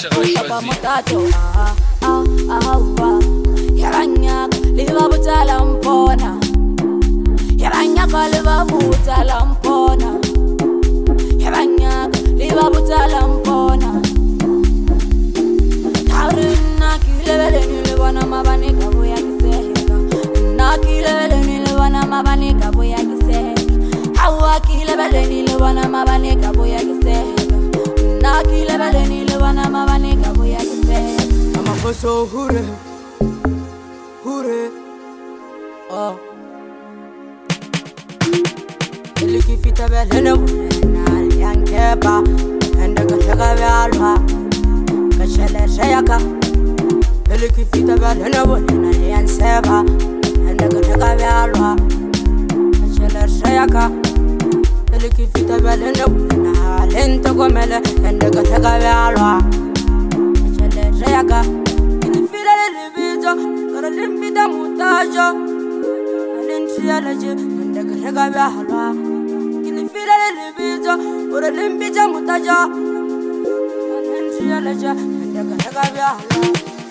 Papa Motato, Yaranyak, Liva Butalampona, Yaranyak, Liva Butalampona, Yaranyak, Liva Butalampona, Tarunaki, Levelina, Mabanica, Boyaka, Naki, Levelina, Mabanica, Boyaka, Hawaki, Levelina, Mabanica, Boyaka, Naki, Levelina, Mabanica, Boyaka, So hure, oh. Eliki fita belene na yankeba, enda kachaga belwa, kachele shayaka. Eliki fita belene na yanseba, enda kachaga belwa, kachele shayaka. Eliki fita belene na lento komele, enda kachaga belwa, kachele shayaka. Limbida mutajo alinchialaje ndakaraga bahalwa kilifila libizo ora limbida mutajo alinchialaje ndakaraga bahalwa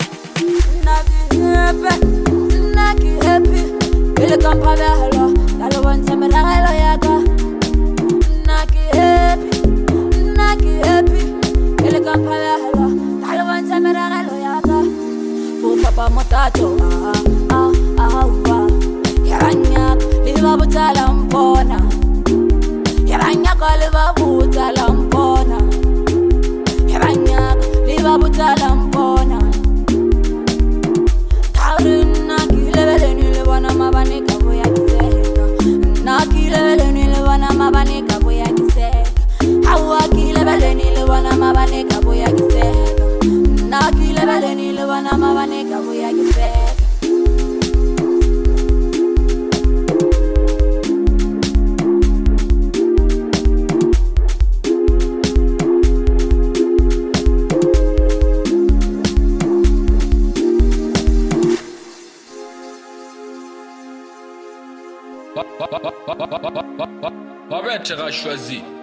naki happy ile kampa bahalwa lalo wanta meragelo yaka naki happy ile kampa bahalwa lalo wanta meragelo yaka Papa Motato, Yaranyak, Liva Butalampona, Yaranyak, Liva Butalampona, Yaranyak, Liva Butalampona, Tarunaki, Levelini, Levana Mabanica, Boyaka, Naki, Levelini, Levana Mabanica, Boyaka, Hawaki, Levelini, Levana Mabanica, Boyaka, Naki, Levelini, Levana Mabanica, Boyaka. Arrête, tu as choisi.